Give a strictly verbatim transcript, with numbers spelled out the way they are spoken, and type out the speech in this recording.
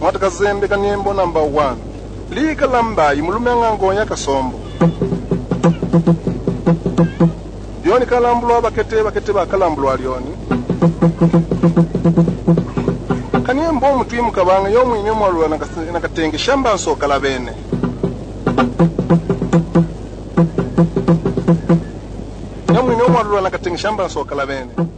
Mwataka zembe kanyembo number one. Lika lamba imulume ngangonya kasombo. Dioni kalambulo bakete bakete bakalambulo alioni. Kanyembo mutwi mukabanga yo mwine mwalwa nakatenge shamba nsoka labene. Yo mwine mwalwa nakatenge shamba nsoka labene.